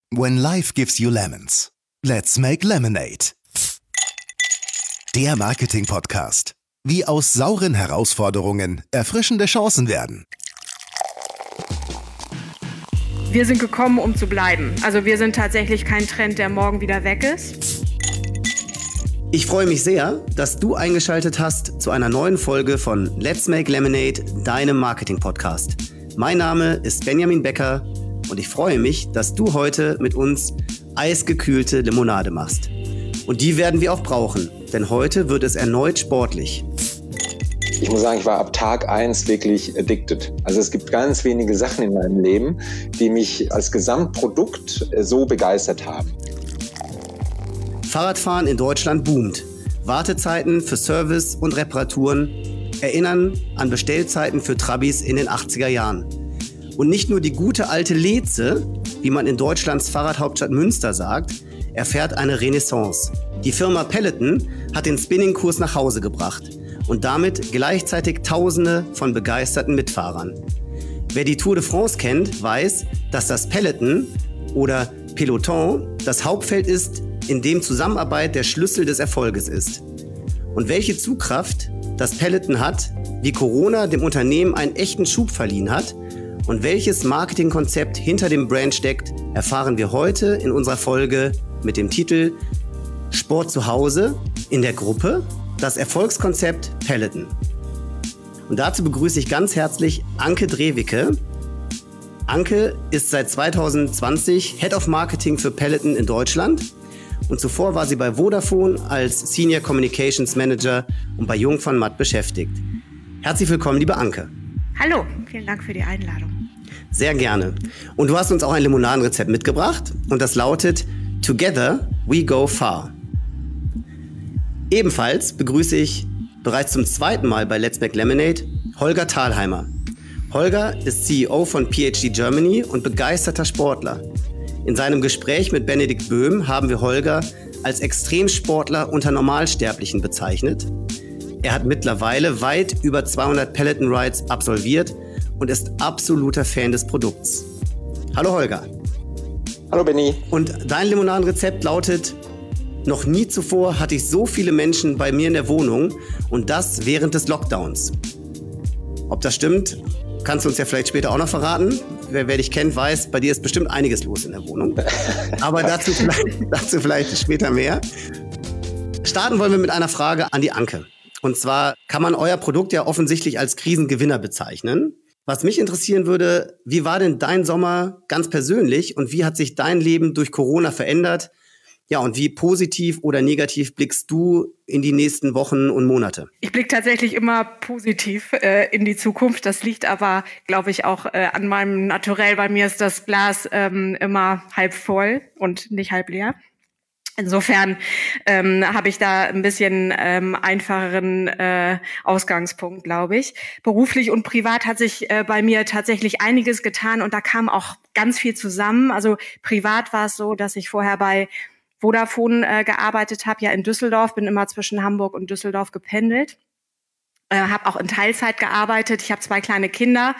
When life gives you lemons, let's make lemonade. Der Marketing-Podcast. Wie aus sauren Herausforderungen erfrischende Chancen werden. Wir sind gekommen, um zu bleiben. Also wir sind tatsächlich kein Trend, der morgen wieder weg ist. Ich freue mich sehr, dass du eingeschaltet hast zu einer neuen Folge von Let's Make Lemonade, deinem Marketing-Podcast. Mein Name ist Benjamin Becker und ich freue mich, dass du heute mit uns eisgekühlte Limonade machst. Und die werden wir auch brauchen, denn heute wird es erneut sportlich. Ich muss sagen, ich war ab Tag 1 wirklich addicted. Also es gibt ganz wenige Sachen in meinem Leben, die mich als Gesamtprodukt so begeistert haben. Fahrradfahren in Deutschland boomt. Wartezeiten für Service und Reparaturen erinnern an Bestellzeiten für Trabis in den 80er Jahren. Und nicht nur die gute alte Leze, wie man in Deutschlands Fahrradhauptstadt Münster sagt, erfährt eine Renaissance. Die Firma Peloton hat den Spinningkurs nach Hause gebracht und damit gleichzeitig Tausende von begeisterten Mitfahrern. Wer die Tour de France kennt, weiß, dass das Peloton oder Peloton das Hauptfeld ist, in dem Zusammenarbeit der Schlüssel des Erfolges ist. Und welche Zugkraft das Peloton hat, wie Corona dem Unternehmen einen echten Schub verliehen hat und welches Marketingkonzept hinter dem Brand steckt, erfahren wir heute in unserer Folge mit dem Titel Sport zu Hause in der Gruppe, das Erfolgskonzept Peloton. Und dazu begrüße ich ganz herzlich Anke Drewicke. Anke ist seit 2020 Head of Marketing für Peloton in Deutschland. Und zuvor war sie bei Vodafone als Senior Communications Manager und bei Jung von Matt beschäftigt. Herzlich willkommen, liebe Anke. Hallo, vielen Dank für die Einladung. Sehr gerne. Und du hast uns auch ein Limonadenrezept mitgebracht und das lautet Together we go far. Ebenfalls begrüße ich bereits zum zweiten Mal bei Let's Make Lemonade Holger Thalheimer. Holger ist CEO von PhD Germany und begeisterter Sportler. In seinem Gespräch mit Benedikt Böhm haben wir Holger als Extremsportler unter Normalsterblichen bezeichnet. Er hat mittlerweile weit über 200 Peloton Rides absolviert und ist absoluter Fan des Produkts. Hallo Holger. Hallo Benny. Und dein Limonadenrezept lautet: Noch nie zuvor hatte ich so viele Menschen bei mir in der Wohnung und das während des Lockdowns. Ob das stimmt, kannst du uns ja vielleicht später auch noch verraten. Wer dich kennt, weiß, bei dir ist bestimmt einiges los in der Wohnung. Aber dazu vielleicht später mehr. Starten wollen wir mit einer Frage an die Anke. Und zwar kann man euer Produkt ja offensichtlich als Krisengewinner bezeichnen. Was mich interessieren würde, wie war denn dein Sommer ganz persönlich und wie hat sich dein Leben durch Corona verändert? Ja, und wie positiv oder negativ blickst du in die nächsten Wochen und Monate? Ich blicke tatsächlich immer positiv in die Zukunft. Das liegt aber, glaube ich, auch an meinem Naturell. Bei mir ist das Glas immer halb voll und nicht halb leer. Insofern habe ich da ein bisschen einfacheren Ausgangspunkt, glaube ich. Beruflich und privat hat sich bei mir tatsächlich einiges getan und da kam auch ganz viel zusammen. Also privat war es so, dass ich vorher bei Vodafone gearbeitet habe, ja in Düsseldorf, bin immer zwischen Hamburg und Düsseldorf gependelt, habe auch in Teilzeit gearbeitet. Ich habe 2 kleine Kinder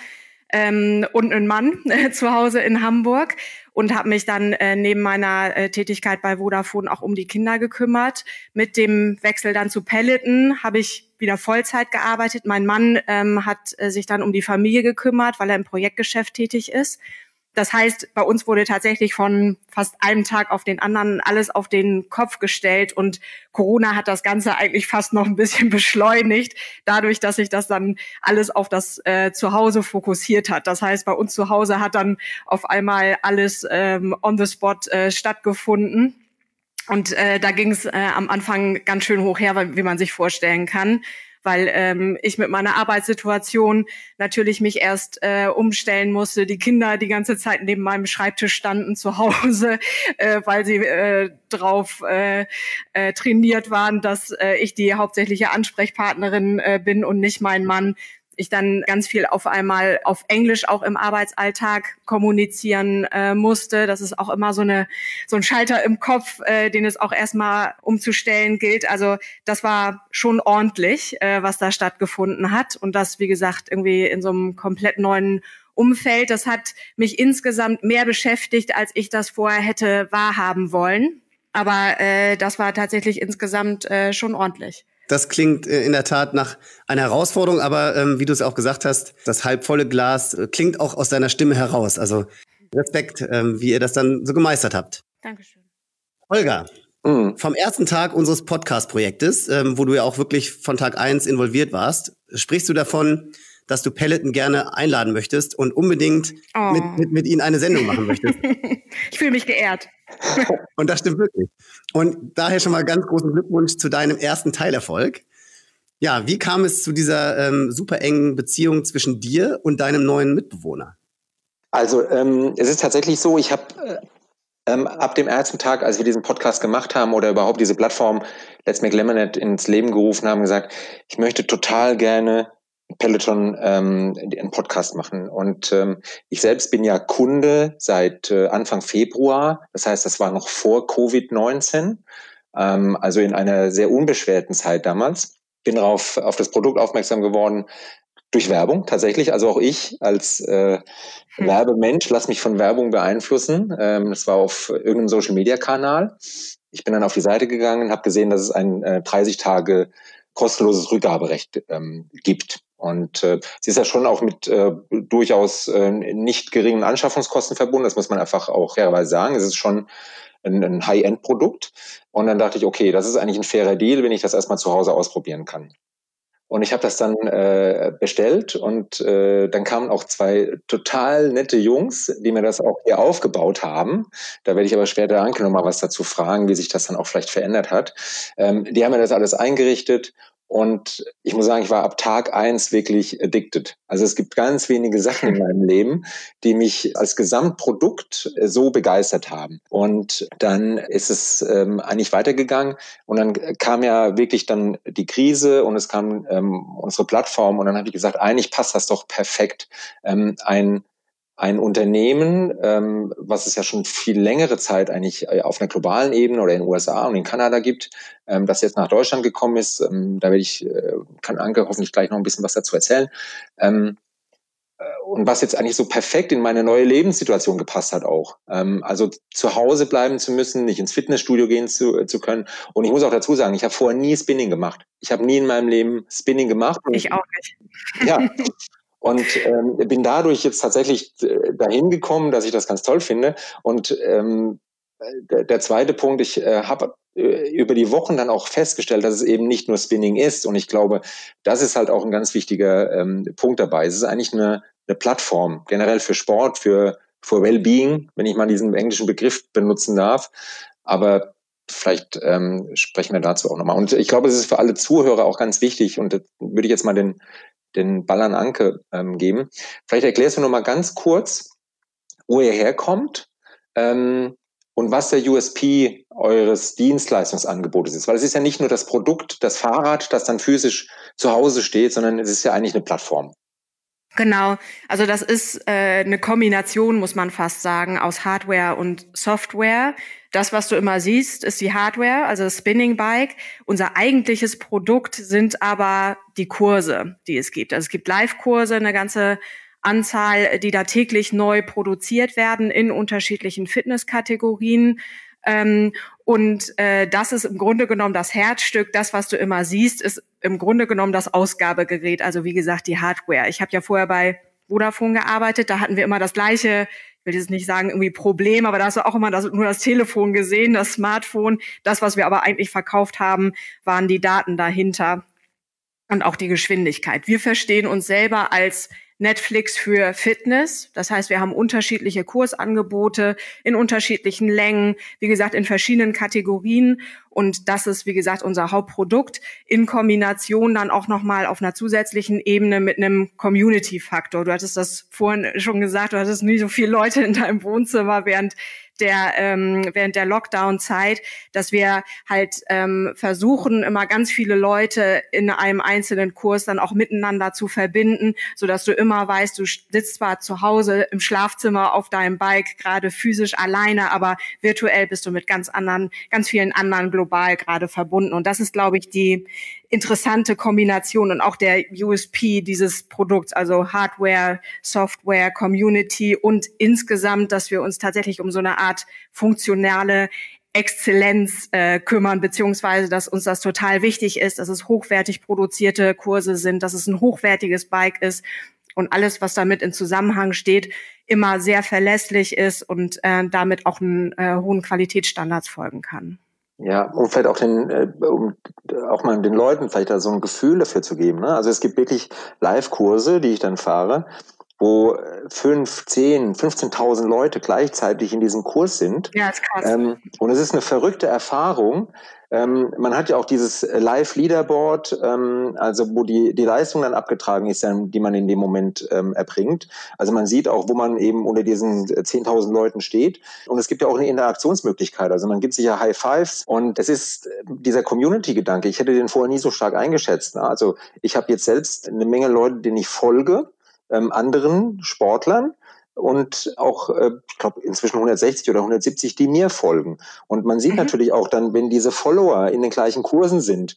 und einen Mann zu Hause in Hamburg und habe mich dann neben meiner Tätigkeit bei Vodafone auch um die Kinder gekümmert. Mit dem Wechsel dann zu Peloton habe ich wieder Vollzeit gearbeitet. Mein Mann hat sich dann um die Familie gekümmert, weil er im Projektgeschäft tätig ist. Das heißt, bei uns wurde tatsächlich von fast einem Tag auf den anderen alles auf den Kopf gestellt und Corona hat das Ganze eigentlich fast noch ein bisschen beschleunigt, dadurch, dass sich das dann alles auf das Zuhause fokussiert hat. Das heißt, bei uns zu Hause hat dann auf einmal alles on the spot stattgefunden und da ging es am Anfang ganz schön hoch her, wie man sich vorstellen kann. Weil ich mit meiner Arbeitssituation natürlich mich erst umstellen musste. Die Kinder die ganze Zeit neben meinem Schreibtisch standen zu Hause, weil sie drauf trainiert waren, dass ich die hauptsächliche Ansprechpartnerin bin und nicht mein Mann. Ich dann ganz viel auf einmal auf Englisch auch im Arbeitsalltag kommunizieren musste. Das ist auch immer so ein Schalter im Kopf, den es auch erstmal umzustellen gilt. Also das war schon ordentlich, was da stattgefunden hat. Und das, wie gesagt, irgendwie in so einem komplett neuen Umfeld. Das hat mich insgesamt mehr beschäftigt, als ich das vorher hätte wahrhaben wollen. Aber das war tatsächlich insgesamt schon ordentlich. Das klingt in der Tat nach einer Herausforderung, aber wie du es auch gesagt hast, das halbvolle Glas klingt auch aus deiner Stimme heraus. Also Respekt, wie ihr das dann so gemeistert habt. Dankeschön. Holger, vom ersten Tag unseres Podcast-Projektes, wo du ja auch wirklich von Tag 1 involviert warst, sprichst du davon, dass du Peloton gerne einladen möchtest und unbedingt mit ihnen eine Sendung machen möchtest. Ich fühle mich geehrt. Und das stimmt wirklich. Und daher schon mal ganz großen Glückwunsch zu deinem ersten Teilerfolg. Ja, wie kam es zu dieser super engen Beziehung zwischen dir und deinem neuen Mitbewohner? Also es ist tatsächlich so, ich habe ab dem ersten Tag, als wir diesen Podcast gemacht haben oder überhaupt diese Plattform Let's Make Lemonade ins Leben gerufen haben, gesagt, ich möchte total gerne Peloton einen Podcast machen. Und ich selbst bin ja Kunde seit Anfang Februar. Das heißt, das war noch vor Covid-19, also in einer sehr unbeschwerten Zeit damals. Bin auf das Produkt aufmerksam geworden durch Werbung tatsächlich. Also auch ich als Werbemensch lasse mich von Werbung beeinflussen. Das war auf irgendeinem Social-Media-Kanal. Ich bin dann auf die Seite gegangen, habe gesehen, dass es ein 30 Tage kostenloses Rückgaberecht gibt. Und sie ist ja schon auch mit durchaus nicht geringen Anschaffungskosten verbunden. Das muss man einfach auch fairerweise sagen. Es ist schon ein High-End-Produkt. Und dann dachte ich, okay, das ist eigentlich ein fairer Deal, wenn ich das erstmal zu Hause ausprobieren kann. Und ich habe das dann bestellt und dann kamen auch 2 total nette Jungs, die mir das auch hier aufgebaut haben. Da werde ich aber später Anke noch mal was dazu fragen, wie sich das dann auch vielleicht verändert hat. Die haben mir das alles eingerichtet. Und ich muss sagen, ich war ab Tag 1 wirklich addicted. Also es gibt ganz wenige Sachen in meinem Leben, die mich als Gesamtprodukt so begeistert haben. Und dann ist es eigentlich weitergegangen. Und dann kam ja wirklich dann die Krise und es kam unsere Plattform. Und dann habe ich gesagt, eigentlich passt das doch perfekt. Ein Unternehmen, was es ja schon viel längere Zeit eigentlich auf einer globalen Ebene oder in den USA und in Kanada gibt, das jetzt nach Deutschland gekommen ist, da kann Anke hoffentlich gleich noch ein bisschen was dazu erzählen, und was jetzt eigentlich so perfekt in meine neue Lebenssituation gepasst hat auch. Also zu Hause bleiben zu müssen, nicht ins Fitnessstudio gehen zu können. Und ich muss auch dazu sagen, ich habe vorher nie Spinning gemacht. Ich habe nie in meinem Leben Spinning gemacht. Ich auch nicht. Ja. Und bin dadurch jetzt tatsächlich dahin gekommen, dass ich das ganz toll finde. Und der zweite Punkt, ich habe über die Wochen dann auch festgestellt, dass es eben nicht nur Spinning ist. Und ich glaube, das ist halt auch ein ganz wichtiger Punkt dabei. Es ist eigentlich eine Plattform, generell für Sport, für Wellbeing, wenn ich mal diesen englischen Begriff benutzen darf. Aber vielleicht sprechen wir dazu auch nochmal. Und ich glaube, es ist für alle Zuhörer auch ganz wichtig. Und da würde ich jetzt mal den Ball an Anke geben. Vielleicht erklärst du noch mal ganz kurz, wo ihr herkommt und was der USP eures Dienstleistungsangebotes ist. Weil es ist ja nicht nur das Produkt, das Fahrrad, das dann physisch zu Hause steht, sondern es ist ja eigentlich eine Plattform. Genau, also das ist eine Kombination, muss man fast sagen, aus Hardware und Software. Das, was du immer siehst, ist die Hardware, also das Spinning Bike. Unser eigentliches Produkt sind aber die Kurse, die es gibt. Also es gibt Live-Kurse, eine ganze Anzahl, die da täglich neu produziert werden in unterschiedlichen Fitnesskategorien. Und das ist im Grunde genommen das Herzstück. Das, was du immer siehst, ist im Grunde genommen das Ausgabegerät, also wie gesagt die Hardware. Ich habe ja vorher bei Vodafone gearbeitet, da hatten wir immer das gleiche, ich will jetzt nicht sagen irgendwie Problem, aber da hast du auch immer nur das Telefon gesehen, das Smartphone. Das, was wir aber eigentlich verkauft haben, waren die Daten dahinter und auch die Geschwindigkeit. Wir verstehen uns selber als Netflix für Fitness. Das heißt, wir haben unterschiedliche Kursangebote in unterschiedlichen Längen, wie gesagt, in verschiedenen Kategorien. Und das ist, wie gesagt, unser Hauptprodukt in Kombination dann auch nochmal auf einer zusätzlichen Ebene mit einem Community-Faktor. Du hattest das vorhin schon gesagt, du hattest nie so viele Leute in deinem Wohnzimmer während der Lockdown-Zeit, dass wir halt versuchen, immer ganz viele Leute in einem einzelnen Kurs dann auch miteinander zu verbinden, sodass du immer weißt, du sitzt zwar zu Hause im Schlafzimmer auf deinem Bike, gerade physisch alleine, aber virtuell bist du mit ganz vielen anderen global gerade verbunden. Und das ist, glaube ich, die interessante Kombination und auch der USP dieses Produkts, also Hardware, Software, Community und insgesamt, dass wir uns tatsächlich um so eine Art funktionale Exzellenz kümmern, beziehungsweise dass uns das total wichtig ist, dass es hochwertig produzierte Kurse sind, dass es ein hochwertiges Bike ist und alles, was damit in Zusammenhang steht, immer sehr verlässlich ist und damit auch einen hohen Qualitätsstandards folgen kann. Ja, und vielleicht auch auch mal den Leuten vielleicht da so ein Gefühl dafür zu geben. Ne? Also es gibt wirklich Live-Kurse, die ich dann fahre, wo 5, 10, 15.000 Leute gleichzeitig in diesem Kurs sind. Ja, ist krass. Und es ist eine verrückte Erfahrung. Man hat ja auch dieses Live-Leaderboard, also wo die Leistung dann abgetragen ist, die man in dem Moment erbringt. Also man sieht auch, wo man eben unter diesen 10.000 Leuten steht. Und es gibt ja auch eine Interaktionsmöglichkeit. Also man gibt sich ja High Fives. Und es ist dieser Community-Gedanke. Ich hätte den vorher nie so stark eingeschätzt. Ne? Also ich habe jetzt selbst eine Menge Leute, denen ich folge, anderen Sportlern und auch, ich glaube, inzwischen 160 oder 170, die mir folgen. Und man sieht natürlich auch dann, wenn diese Follower in den gleichen Kursen sind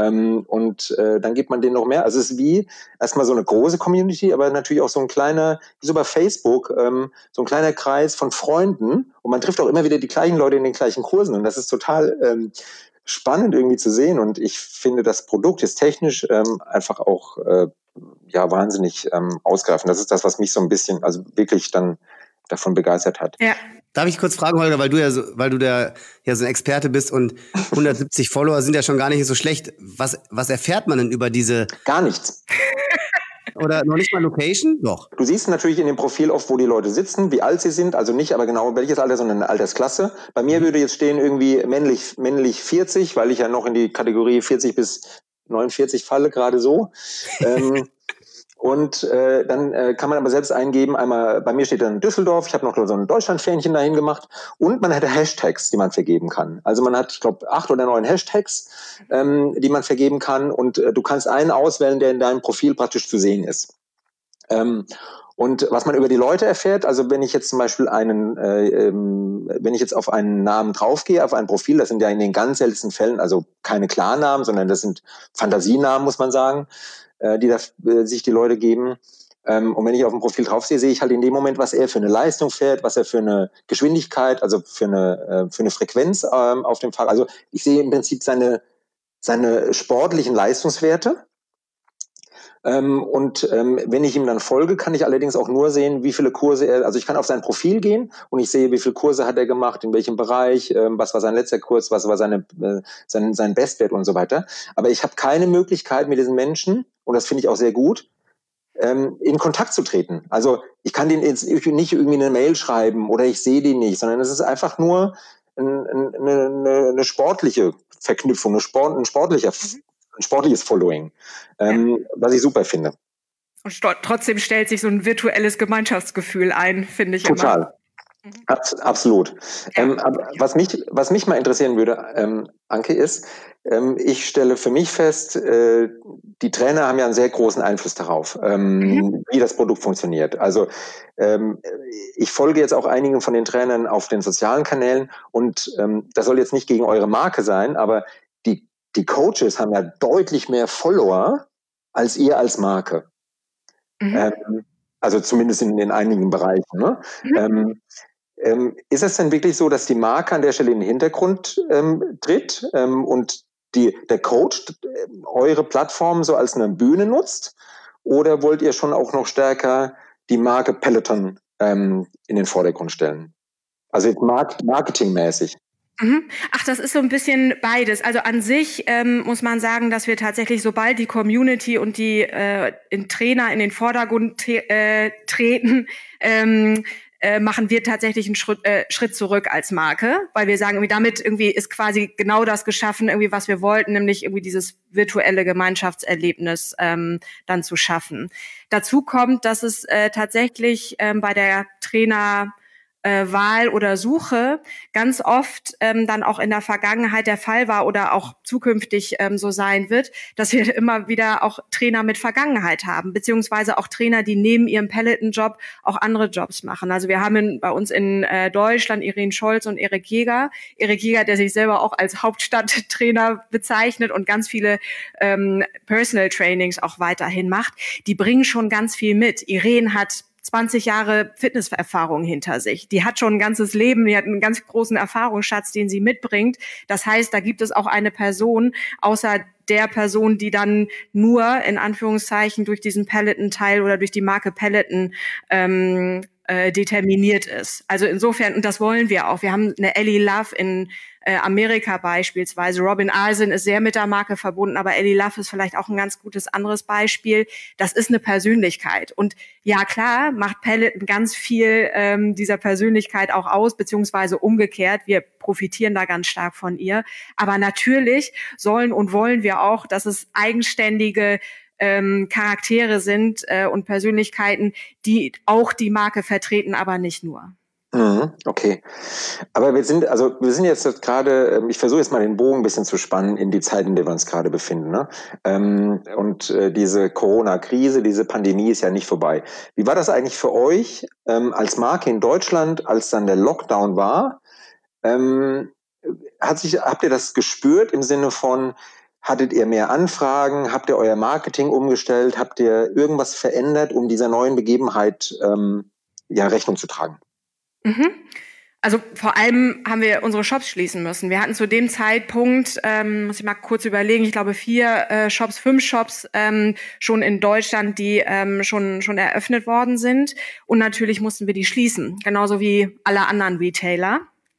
dann gibt man denen noch mehr. Also es ist wie erstmal so eine große Community, aber natürlich auch so ein kleiner, wie so bei Facebook, so ein kleiner Kreis von Freunden. Und man trifft auch immer wieder die gleichen Leute in den gleichen Kursen. Und das ist total spannend irgendwie zu sehen. Und ich finde, das Produkt ist technisch einfach auch wahnsinnig ausgreifend. Das ist das, was mich so ein bisschen, also wirklich dann davon begeistert hat. Ja. Darf ich kurz fragen, Holger, weil du so ein Experte bist und 170 Follower sind ja schon gar nicht so schlecht. Was erfährt man denn über diese? Gar nichts. Oder noch nicht mal Location? Doch. Du siehst natürlich in dem Profil oft, wo die Leute sitzen, wie alt sie sind, also nicht aber genau welches Alter, sondern eine Altersklasse. Bei mir würde jetzt stehen irgendwie männlich 40, weil ich ja noch in die Kategorie 40 bis 49 falle, gerade so. Dann kann man aber selbst eingeben, einmal, bei mir steht dann Düsseldorf, ich habe noch so ein Deutschland-Fähnchen dahin gemacht und man hätte Hashtags, die man vergeben kann. Also man hat, ich glaube, 8 oder 9 Hashtags, die man vergeben kann und du kannst einen auswählen, der in deinem Profil praktisch zu sehen ist. Und was man über die Leute erfährt, also wenn ich jetzt zum Beispiel wenn ich jetzt auf einen Namen draufgehe, auf ein Profil, das sind ja in den ganz seltensten Fällen, also keine Klarnamen, sondern das sind Fantasienamen, muss man sagen, die sich die Leute geben. Und wenn ich auf ein Profil draufsehe, sehe ich halt in dem Moment, was er für eine Leistung fährt, was er für eine Geschwindigkeit, also für eine Frequenz auf dem Fahrrad. Also ich sehe im Prinzip seine sportlichen Leistungswerte. Wenn ich ihm dann folge, kann ich allerdings auch nur sehen, wie viele Kurse also ich kann auf sein Profil gehen und ich sehe, wie viele Kurse hat er gemacht, in welchem Bereich, was war sein letzter Kurs, was war sein Bestwert und so weiter. Aber ich habe keine Möglichkeit mit diesen Menschen, und das finde ich auch sehr gut, in Kontakt zu treten. Also ich kann denen jetzt nicht irgendwie eine Mail schreiben oder ich sehe die nicht, sondern es ist einfach nur eine sportliche Verknüpfung, ein sportliches Following, was ich super finde. Und trotzdem stellt sich so ein virtuelles Gemeinschaftsgefühl ein, finde ich. Total. Immer. Absolut. Ja. Was mich mal interessieren würde, Anke, ist, ich stelle für mich fest, die Trainer haben ja einen sehr großen Einfluss darauf, wie das Produkt funktioniert. Also ich folge jetzt auch einigen von den Trainern auf den sozialen Kanälen und das soll jetzt nicht gegen eure Marke sein, aber die Coaches haben ja deutlich mehr Follower als ihr als Marke. Also zumindest in einigen Bereichen. Ne? Ist es denn wirklich so, dass die Marke an der Stelle in den Hintergrund tritt und der Coach eure Plattform so als eine Bühne nutzt? Oder wollt ihr schon auch noch stärker die Marke Peloton in den Vordergrund stellen? Also marketingmäßig. Ach, das ist so ein bisschen beides. Also an sich muss man sagen, dass wir tatsächlich, sobald die Community und die Trainer in den Vordergrund treten, machen wir tatsächlich einen Schritt zurück als Marke, weil wir sagen, damit irgendwie ist quasi genau das geschaffen, irgendwie was wir wollten, nämlich irgendwie dieses virtuelle Gemeinschaftserlebnis dann zu schaffen. Dazu kommt, dass es tatsächlich bei der Trainer Wahl oder Suche ganz oft dann auch in der Vergangenheit der Fall war oder auch zukünftig so sein wird, dass wir immer wieder auch Trainer mit Vergangenheit haben, beziehungsweise auch Trainer, die neben ihrem Peloton-Job auch andere Jobs machen. Also wir haben bei uns in Deutschland Irene Scholz und Erik Jäger. Erik Jäger, der sich selber auch als Hauptstadttrainer bezeichnet und ganz viele Personal Trainings auch weiterhin macht. Die bringen schon ganz viel mit. Irene hat 20 Jahre Fitnesserfahrung hinter sich. Die hat schon ein ganzes Leben, die hat einen ganz großen Erfahrungsschatz, den sie mitbringt. Das heißt, da gibt es auch eine Person, außer der Person, die dann nur in Anführungszeichen durch diesen Peloton-Teil oder durch die Marke Peloton determiniert ist. Also insofern, und das wollen wir auch. Wir haben eine Ellie Love in Amerika beispielsweise. Robin Arsen ist sehr mit der Marke verbunden, aber Ellie Love ist vielleicht auch ein ganz gutes anderes Beispiel. Das ist eine Persönlichkeit. Und ja, klar, macht Peloton ganz viel dieser Persönlichkeit auch aus, beziehungsweise umgekehrt. Wir profitieren da ganz stark von ihr. Aber natürlich sollen und wollen wir auch, dass es eigenständige Charaktere sind und Persönlichkeiten, die auch die Marke vertreten, aber nicht nur. Okay. Aber wir sind jetzt gerade, ich versuche jetzt mal den Bogen ein bisschen zu spannen in die Zeit, in der wir uns gerade befinden. Ne? Diese Corona-Krise, diese Pandemie ist ja nicht vorbei. Wie war das eigentlich für euch als Marke in Deutschland, als dann der Lockdown war? Habt ihr das gespürt im Sinne von, hattet ihr mehr Anfragen? Habt ihr euer Marketing umgestellt? Habt ihr irgendwas verändert, um dieser neuen Begebenheit Rechnung zu tragen? Also vor allem haben wir unsere Shops schließen müssen. Wir hatten zu dem Zeitpunkt, muss ich mal kurz überlegen, ich glaube 5 Shops schon in Deutschland, die schon eröffnet worden sind. Und natürlich mussten wir die schließen, genauso wie alle anderen Retailer.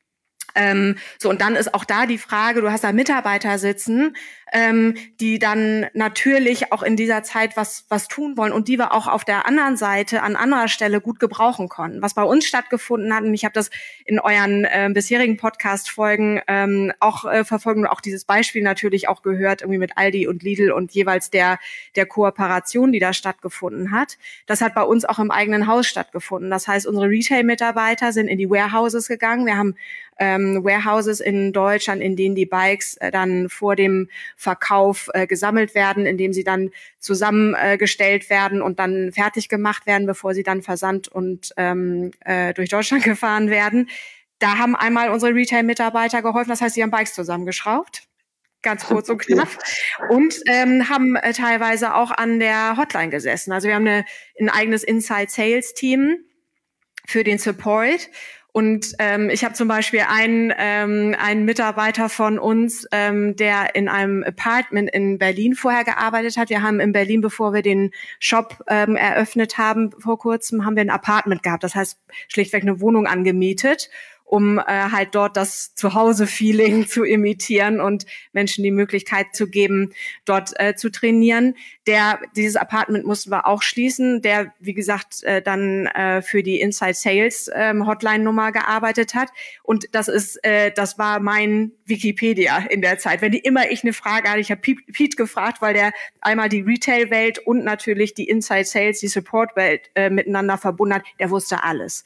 Und dann ist auch da die Frage, du hast da Mitarbeiter sitzen, die dann natürlich auch in dieser Zeit was tun wollen und die wir auch auf der anderen Seite an anderer Stelle gut gebrauchen konnten. Was bei uns stattgefunden hat, und ich habe das in euren bisherigen Podcast-Folgen auch verfolgt und auch dieses Beispiel natürlich auch gehört, irgendwie mit Aldi und Lidl und jeweils der Kooperation, die da stattgefunden hat. Das hat bei uns auch im eigenen Haus stattgefunden. Das heißt, unsere Retail-Mitarbeiter sind in die Warehouses gegangen. Wir haben Warehouses in Deutschland, in denen die Bikes dann vor dem Verkauf gesammelt werden, indem sie dann zusammengestellt werden und dann fertig gemacht werden, bevor sie dann versandt und durch Deutschland gefahren werden. Da haben einmal unsere Retail-Mitarbeiter geholfen, das heißt, sie haben Bikes zusammengeschraubt. Ganz kurz und knapp. Und haben teilweise auch an der Hotline gesessen. Also wir haben ein eigenes Inside-Sales-Team für den Support. Und ich habe zum Beispiel einen Mitarbeiter von uns, der in einem Apartment in Berlin vorher gearbeitet hat. Wir haben in Berlin, bevor wir den Shop eröffnet haben, vor kurzem, haben wir ein Apartment gehabt. Das heißt, schlichtweg eine Wohnung angemietet, um halt dort das Zuhause-Feeling zu imitieren und Menschen die Möglichkeit zu geben, dort zu trainieren. Dieses Apartment mussten wir auch schließen, der, wie gesagt, dann für die Inside Sales Hotline-Nummer gearbeitet hat. Und das war mein Wikipedia in der Zeit. Wenn ich eine Frage hatte, ich habe Pete gefragt, weil der einmal die Retail-Welt und natürlich die Inside Sales, die Support-Welt miteinander verbunden hat, der wusste alles.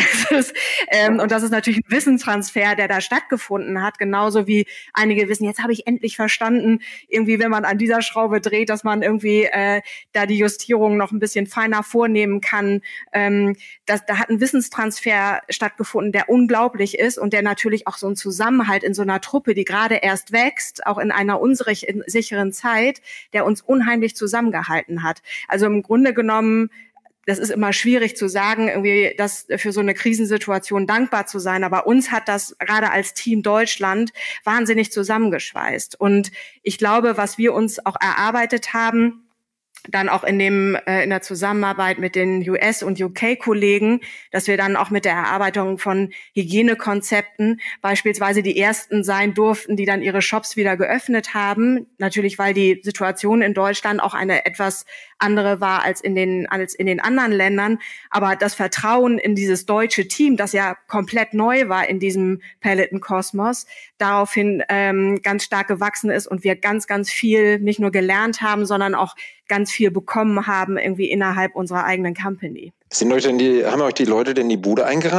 Und das ist natürlich ein Wissenstransfer, der da stattgefunden hat, genauso wie einige wissen, jetzt habe ich endlich verstanden, irgendwie, wenn man an dieser Schraube dreht, dass man irgendwie da die Justierung noch ein bisschen feiner vornehmen kann. Da hat ein Wissenstransfer stattgefunden, der unglaublich ist und der natürlich auch so ein Zusammenhalt in so einer Truppe, die gerade erst wächst, auch in einer unsicheren Zeit, der uns unheimlich zusammengehalten hat. Also im Grunde genommen, das ist immer schwierig zu sagen, irgendwie das für so eine Krisensituation dankbar zu sein. Aber uns hat das gerade als Team Deutschland wahnsinnig zusammengeschweißt. Und ich glaube, was wir uns auch erarbeitet haben, dann auch in der Zusammenarbeit mit den US- und UK-Kollegen, dass wir dann auch mit der Erarbeitung von Hygienekonzepten beispielsweise die ersten sein durften, die dann ihre Shops wieder geöffnet haben. Natürlich, weil die Situation in Deutschland auch eine etwas andere war als in den anderen Ländern. Aber das Vertrauen in dieses deutsche Team, das ja komplett neu war in diesem Peloton-Kosmos, daraufhin ganz stark gewachsen ist und wir ganz, ganz viel nicht nur gelernt haben, sondern auch ganz viel bekommen haben irgendwie innerhalb unserer eigenen Company. Haben euch die Leute denn die Bude eingerannt?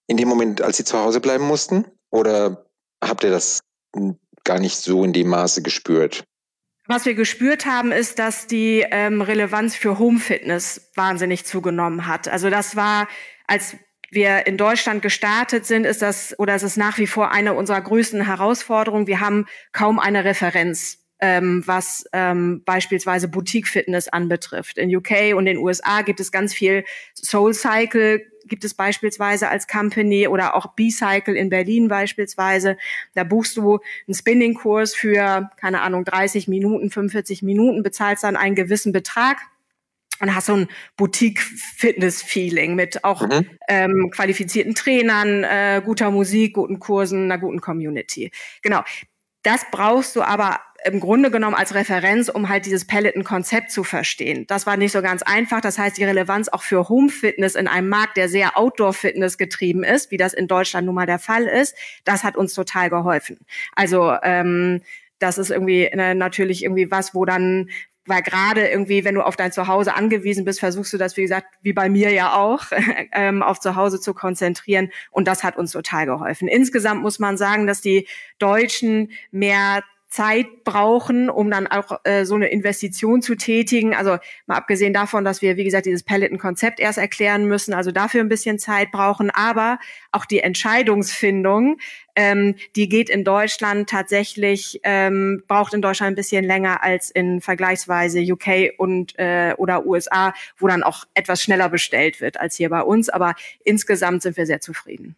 in dem Moment, als Sie zu Hause bleiben mussten? Oder habt ihr das gar nicht so in dem Maße gespürt? Was wir gespürt haben, ist, dass die Relevanz für Home Fitness wahnsinnig zugenommen hat. Also das war, als wir in Deutschland gestartet sind, ist es nach wie vor eine unserer größten Herausforderungen. Wir haben kaum eine Referenz, was beispielsweise Boutique-Fitness anbetrifft. In UK und den USA gibt es ganz viel. SoulCycle gibt es beispielsweise als Company oder auch B-Cycle in Berlin beispielsweise. Da buchst du einen Spinning-Kurs für, keine Ahnung, 30 Minuten, 45 Minuten, bezahlst dann einen gewissen Betrag und hast so ein Boutique-Fitness-Feeling mit auch qualifizierten Trainern, guter Musik, guten Kursen, einer guten Community. Genau. Das brauchst du aber im Grunde genommen als Referenz, um halt dieses Peloton-Konzept zu verstehen. Das war nicht so ganz einfach. Das heißt, die Relevanz auch für Home-Fitness in einem Markt, der sehr Outdoor-Fitness getrieben ist, wie das in Deutschland nun mal der Fall ist, das hat uns total geholfen. Also das ist irgendwie natürlich irgendwie was, wo dann, weil gerade irgendwie, wenn du auf dein Zuhause angewiesen bist, versuchst du das, wie gesagt, wie bei mir ja auch, auf Zuhause zu konzentrieren. Und das hat uns total geholfen. Insgesamt muss man sagen, dass die Deutschen mehr Zeit brauchen, um dann auch so eine Investition zu tätigen. Also mal abgesehen davon, dass wir, wie gesagt, dieses Peloton-Konzept erst erklären müssen, also dafür ein bisschen Zeit brauchen. Aber auch die Entscheidungsfindung, die geht in Deutschland tatsächlich, braucht in Deutschland ein bisschen länger als in vergleichsweise UK und oder USA, wo dann auch etwas schneller bestellt wird als hier bei uns. Aber insgesamt sind wir sehr zufrieden.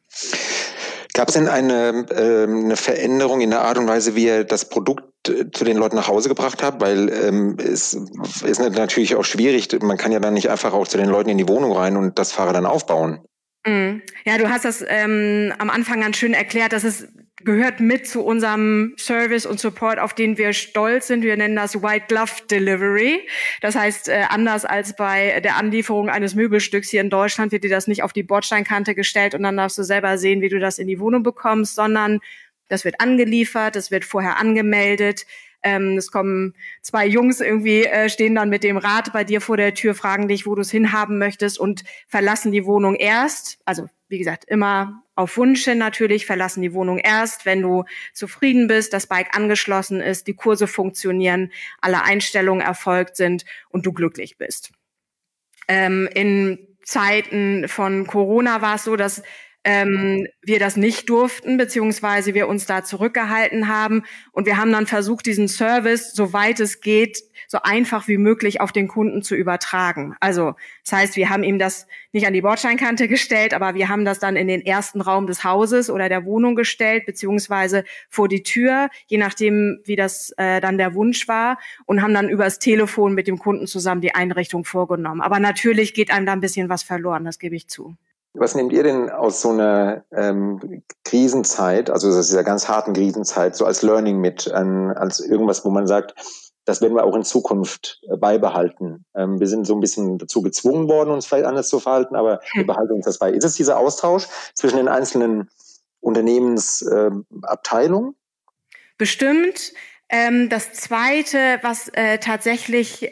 Gab es denn eine Veränderung in der Art und Weise, wie ihr das Produkt zu den Leuten nach Hause gebracht habt? Weil es ist natürlich auch schwierig. Man kann ja dann nicht einfach auch zu den Leuten in die Wohnung rein und das Fahrrad dann aufbauen. Ja, du hast das am Anfang ganz schön erklärt, dass es gehört mit zu unserem Service und Support, auf den wir stolz sind. Wir nennen das White Glove Delivery. Das heißt, anders als bei der Anlieferung eines Möbelstücks hier in Deutschland wird dir das nicht auf die Bordsteinkante gestellt und dann darfst du selber sehen, wie du das in die Wohnung bekommst, sondern das wird angeliefert, das wird vorher angemeldet. Es kommen 2 Jungs irgendwie, stehen dann mit dem Rad bei dir vor der Tür, fragen dich, wo du es hinhaben möchtest und verlassen die Wohnung erst. Also wie gesagt, immer auf Wunsch hin natürlich, verlassen die Wohnung erst, wenn du zufrieden bist, das Bike angeschlossen ist, die Kurse funktionieren, alle Einstellungen erfolgt sind und du glücklich bist. In Zeiten von Corona war es so, dass wir das nicht durften, beziehungsweise wir uns da zurückgehalten haben. Und wir haben dann versucht, diesen Service, soweit es geht, so einfach wie möglich auf den Kunden zu übertragen. Also das heißt, wir haben ihm das nicht an die Bordsteinkante gestellt, aber wir haben das dann in den ersten Raum des Hauses oder der Wohnung gestellt, beziehungsweise vor die Tür, je nachdem, wie das dann der Wunsch war, und haben dann übers Telefon mit dem Kunden zusammen die Einrichtung vorgenommen. Aber natürlich geht einem da ein bisschen was verloren, das gebe ich zu. Was nehmt ihr denn aus so einer Krisenzeit, also aus dieser ganz harten Krisenzeit, so als Learning mit, als irgendwas, wo man sagt, das werden wir auch in Zukunft beibehalten? Wir sind so ein bisschen dazu gezwungen worden, uns vielleicht anders zu verhalten, aber wir behalten uns das bei. Ist es dieser Austausch zwischen den einzelnen Unternehmensabteilungen? Bestimmt. Das Zweite, was tatsächlich,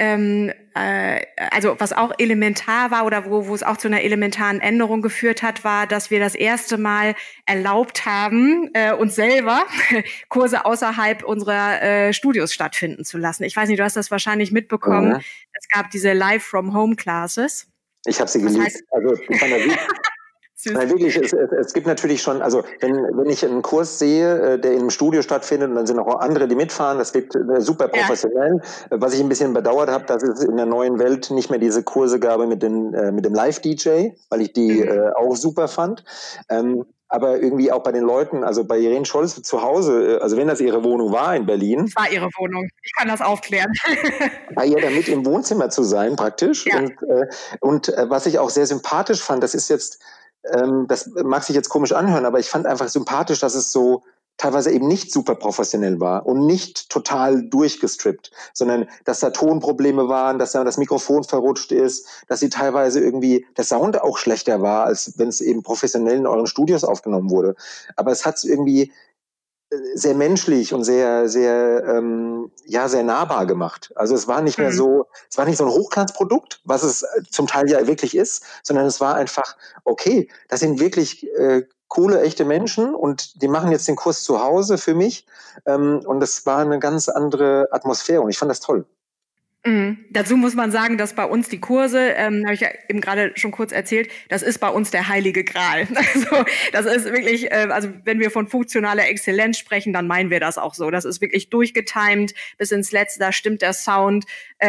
also was auch elementar war oder wo es auch zu einer elementaren Änderung geführt hat, war, dass wir das erste Mal erlaubt haben, uns selber Kurse außerhalb unserer Studios stattfinden zu lassen. Ich weiß nicht, du hast das wahrscheinlich mitbekommen. Mhm. Es gab diese Live-from-Home-Classes. Ich habe sie geliebt. Also ich fand das Nein, wirklich, es gibt natürlich schon, also wenn ich einen Kurs sehe, der in einem Studio stattfindet und dann sind auch andere, die mitfahren, das wirkt super professionell. Ja. Was ich ein bisschen bedauert habe, dass es in der neuen Welt nicht mehr diese Kurse gab mit dem Live-DJ, weil ich die auch super fand. Aber irgendwie auch bei den Leuten, also bei Irene Scholz zu Hause, also wenn das ihre Wohnung war in Berlin. Es war ihre Wohnung, ich kann das aufklären. Bei ihr damit im Wohnzimmer zu sein praktisch. Ja. Und was ich auch sehr sympathisch fand, das ist jetzt, das mag sich jetzt komisch anhören, aber ich fand einfach sympathisch, dass es so teilweise eben nicht super professionell war und nicht total durchgestrippt, sondern dass da Tonprobleme waren, dass da das Mikrofon verrutscht ist, dass sie teilweise irgendwie der Sound auch schlechter war, als wenn es eben professionell in euren Studios aufgenommen wurde. Aber es hat irgendwie sehr menschlich und sehr, sehr, sehr nahbar gemacht. Also es war nicht mehr so, es war nicht so ein Hochglanzprodukt, was es zum Teil ja wirklich ist, sondern es war einfach, okay, das sind wirklich coole, echte Menschen und die machen jetzt den Kurs zu Hause für mich. Und es war eine ganz andere Atmosphäre und ich fand das toll. Dazu muss man sagen, dass bei uns die Kurse, habe ich ja eben gerade schon kurz erzählt, das ist bei uns der heilige Gral. Also das ist wirklich, also wenn wir von funktionaler Exzellenz sprechen, dann meinen wir das auch so. Das ist wirklich durchgetimed bis ins Letzte. Da stimmt der Sound,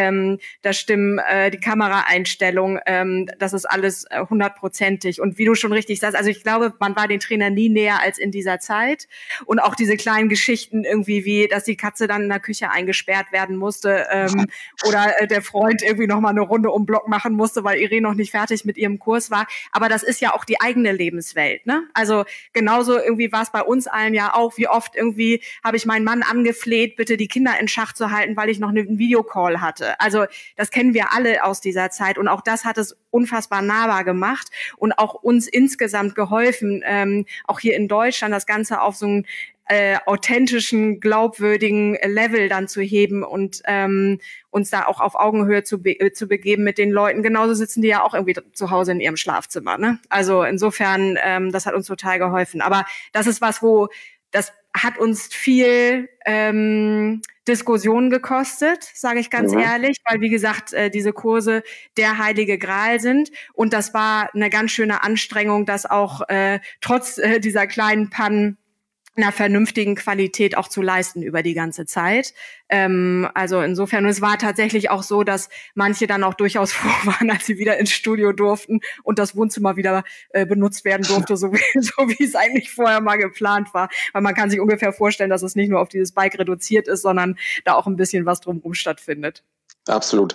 da stimmen die Kameraeinstellungen, das ist alles 100%ig. Und wie du schon richtig sagst, also ich glaube, man war den Trainer nie näher als in dieser Zeit. Und auch diese kleinen Geschichten irgendwie, wie dass die Katze dann in der Küche eingesperrt werden musste, oder der Freund irgendwie noch mal eine Runde um Block machen musste, weil Irene noch nicht fertig mit ihrem Kurs war. Aber das ist ja auch die eigene Lebenswelt, ne? Also genauso irgendwie war es bei uns allen ja auch. Wie oft irgendwie habe ich meinen Mann angefleht, bitte die Kinder in Schach zu halten, weil ich noch einen Videocall hatte. Also das kennen wir alle aus dieser Zeit. Und auch das hat es unfassbar nahbar gemacht und auch uns insgesamt geholfen, auch hier in Deutschland das Ganze auf so einen authentischen, glaubwürdigen Level dann zu heben und uns da auch auf Augenhöhe zu begeben mit den Leuten. Genauso sitzen die ja auch irgendwie zu Hause in ihrem Schlafzimmer, ne? Also insofern, das hat uns total geholfen. Aber das ist was, das hat uns viel Diskussion gekostet, sage ich ganz ehrlich, weil wie gesagt, diese Kurse der heilige Gral sind. Und das war eine ganz schöne Anstrengung, das auch trotz dieser kleinen Pannen einer vernünftigen Qualität auch zu leisten über die ganze Zeit. Also insofern, und es war tatsächlich auch so, dass manche dann auch durchaus froh waren, als sie wieder ins Studio durften und das Wohnzimmer wieder benutzt werden durfte, so wie es eigentlich vorher mal geplant war. Weil man kann sich ungefähr vorstellen, dass es nicht nur auf dieses Bike reduziert ist, sondern da auch ein bisschen was drumherum stattfindet. Absolut.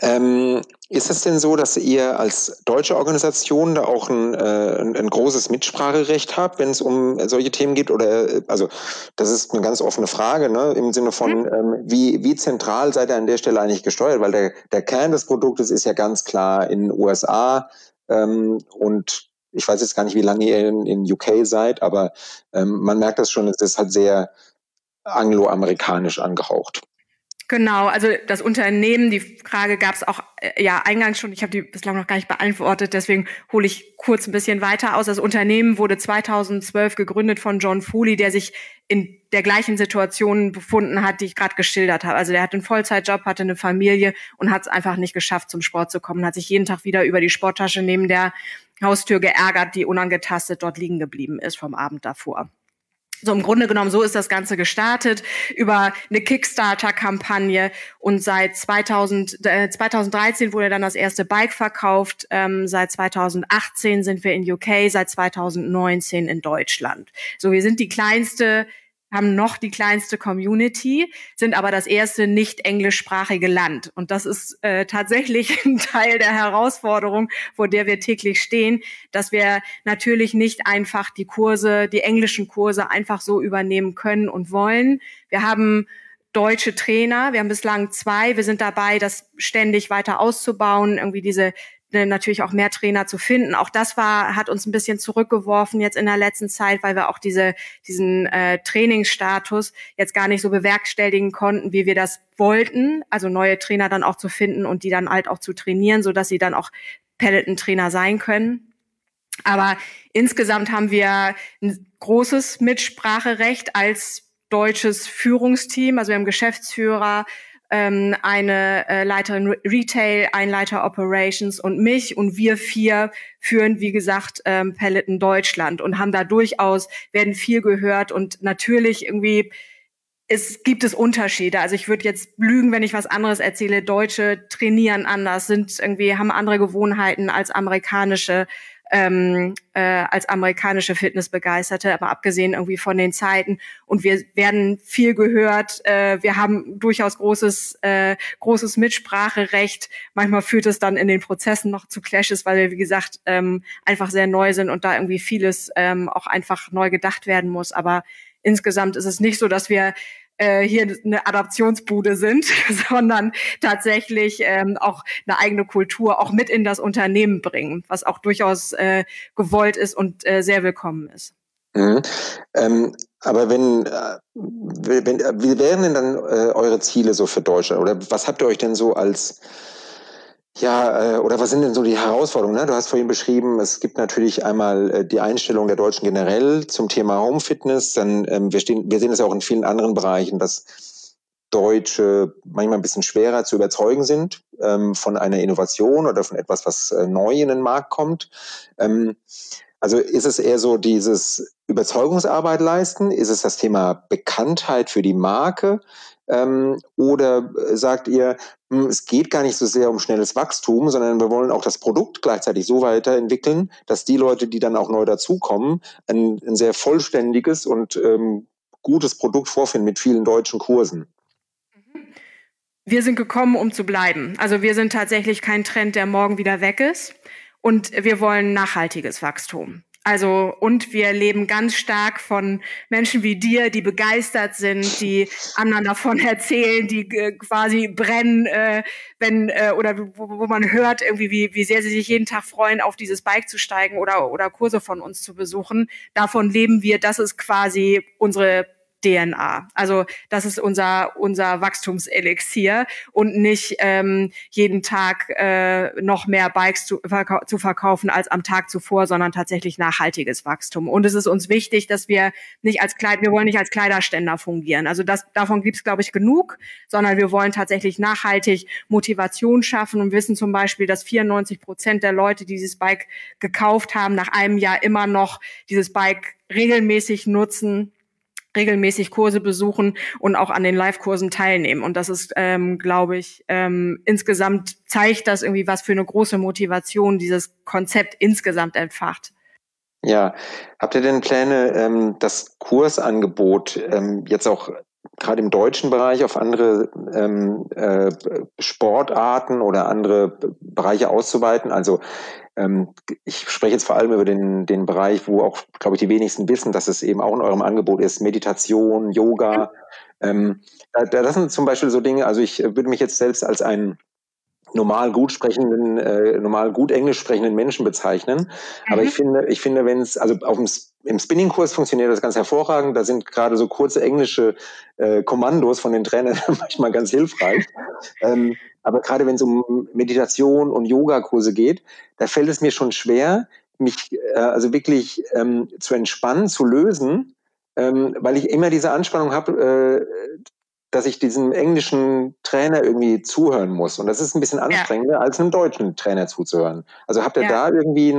Ist es denn so, dass ihr als deutsche Organisation da auch ein großes Mitspracherecht habt, wenn es um solche Themen geht? Oder also das ist eine ganz offene Frage, ne? Im Sinne von wie zentral seid ihr an der Stelle eigentlich gesteuert? Weil der Kern des Produktes ist ja ganz klar in den USA und ich weiß jetzt gar nicht, wie lange ihr in UK seid, aber man merkt das schon, es ist halt sehr angloamerikanisch angehaucht. Genau, also das Unternehmen, die Frage gab es auch eingangs schon, ich habe die bislang noch gar nicht beantwortet, deswegen hole ich kurz ein bisschen weiter aus. Das Unternehmen wurde 2012 gegründet von John Foley, der sich in der gleichen Situation befunden hat, die ich gerade geschildert habe. Also der hat einen Vollzeitjob, hatte eine Familie und hat es einfach nicht geschafft, zum Sport zu kommen, hat sich jeden Tag wieder über die Sporttasche neben der Haustür geärgert, die unangetastet dort liegen geblieben ist vom Abend davor. So im Grunde genommen, so ist das Ganze gestartet über eine Kickstarter-Kampagne und seit 2013 wurde dann das erste Bike verkauft, seit 2018 sind wir in UK, seit 2019 in Deutschland. So, wir sind haben noch die kleinste Community, sind aber das erste nicht englischsprachige Land. Und das ist tatsächlich ein Teil der Herausforderung, vor der wir täglich stehen, dass wir natürlich nicht einfach die englischen Kurse einfach so übernehmen können und wollen. Wir haben deutsche Trainer, wir haben bislang 2, wir sind dabei, das ständig weiter auszubauen, irgendwie natürlich auch mehr Trainer zu finden. Auch das hat uns ein bisschen zurückgeworfen jetzt in der letzten Zeit, weil wir auch diesen Trainingsstatus jetzt gar nicht so bewerkstelligen konnten, wie wir das wollten. Also neue Trainer dann auch zu finden und die dann halt auch zu trainieren, sodass sie dann auch Peloton-Trainer sein können. Aber insgesamt haben wir ein großes Mitspracherecht als deutsches Führungsteam. Also wir haben Geschäftsführer, eine Leiterin Retail, ein Leiter Operations und mich, und wir 4 führen, wie gesagt, Peloton Deutschland und werden viel gehört, und natürlich irgendwie gibt es Unterschiede. Also ich würde jetzt lügen, wenn ich was anderes erzähle. Deutsche trainieren anders, haben andere Gewohnheiten als amerikanische Fitnessbegeisterte, aber abgesehen irgendwie von den Zeiten. Und wir werden viel gehört. Wir haben durchaus großes Mitspracherecht. Manchmal führt es dann in den Prozessen noch zu Clashes, weil wir, wie gesagt, einfach sehr neu sind und da irgendwie vieles auch einfach neu gedacht werden muss. Aber insgesamt ist es nicht so, dass wir hier eine Adaptionsbude sind, sondern tatsächlich auch eine eigene Kultur auch mit in das Unternehmen bringen, was auch durchaus gewollt ist und sehr willkommen ist. Aber wie wären denn dann eure Ziele so für Deutschland? Oder was habt ihr euch denn so als, oder was sind denn so die Herausforderungen? Ne? Du hast vorhin beschrieben, es gibt natürlich einmal die Einstellung der Deutschen generell zum Thema Home Fitness. Dann wir sehen es ja auch in vielen anderen Bereichen, dass Deutsche manchmal ein bisschen schwerer zu überzeugen sind von einer Innovation oder von etwas, was neu in den Markt kommt. Also ist es eher so dieses Überzeugungsarbeit leisten? Ist es das Thema Bekanntheit für die Marke? Oder sagt ihr, es geht gar nicht so sehr um schnelles Wachstum, sondern wir wollen auch das Produkt gleichzeitig so weiterentwickeln, dass die Leute, die dann auch neu dazukommen, ein sehr vollständiges und gutes Produkt vorfinden mit vielen deutschen Kursen? Wir sind gekommen, um zu bleiben. Also wir sind tatsächlich kein Trend, der morgen wieder weg ist. Und wir wollen nachhaltiges Wachstum. Also, und wir leben ganz stark von Menschen wie dir, die begeistert sind, die anderen davon erzählen, die quasi brennen, wo man hört irgendwie, wie sehr sie sich jeden Tag freuen, auf dieses Bike zu steigen oder Kurse von uns zu besuchen. Davon leben wir. Das ist quasi unsere DNA. Also das ist unser Wachstumselixier und nicht jeden Tag noch mehr Bikes zu verkaufen als am Tag zuvor, sondern tatsächlich nachhaltiges Wachstum. Und es ist uns wichtig, dass wir wollen nicht als Kleiderständer fungieren. Also davon gibt es, glaube ich, genug, sondern wir wollen tatsächlich nachhaltig Motivation schaffen und wissen zum Beispiel, dass 94% der Leute, die dieses Bike gekauft haben, nach einem Jahr immer noch dieses Bike regelmäßig nutzen, regelmäßig Kurse besuchen und auch an den Live-Kursen teilnehmen. Und das ist, glaube ich, insgesamt zeigt das irgendwie, was für eine große Motivation dieses Konzept insgesamt entfacht. Ja, habt ihr denn Pläne, das Kursangebot jetzt auch gerade im deutschen Bereich auf andere Sportarten oder andere Bereiche auszuweiten? Also ich spreche jetzt vor allem über den Bereich, wo auch, glaube ich, die wenigsten wissen, dass es eben auch in eurem Angebot ist, Meditation, Yoga. Das sind zum Beispiel so Dinge, also ich würde mich jetzt selbst als einen normal gut Englisch sprechenden Menschen bezeichnen. Aber ich finde, wenn es, also im Spinning-Kurs funktioniert das ganz hervorragend. Da sind gerade so kurze englische Kommandos von den Trainern manchmal ganz hilfreich. Aber gerade wenn es um Meditation und Yoga-Kurse geht, da fällt es mir schon schwer, mich also wirklich zu entspannen, zu lösen, weil ich immer diese Anspannung habe, dass ich diesem englischen Trainer irgendwie zuhören muss. Und das ist ein bisschen anstrengender, als einem deutschen Trainer zuzuhören. Also habt ihr da irgendwie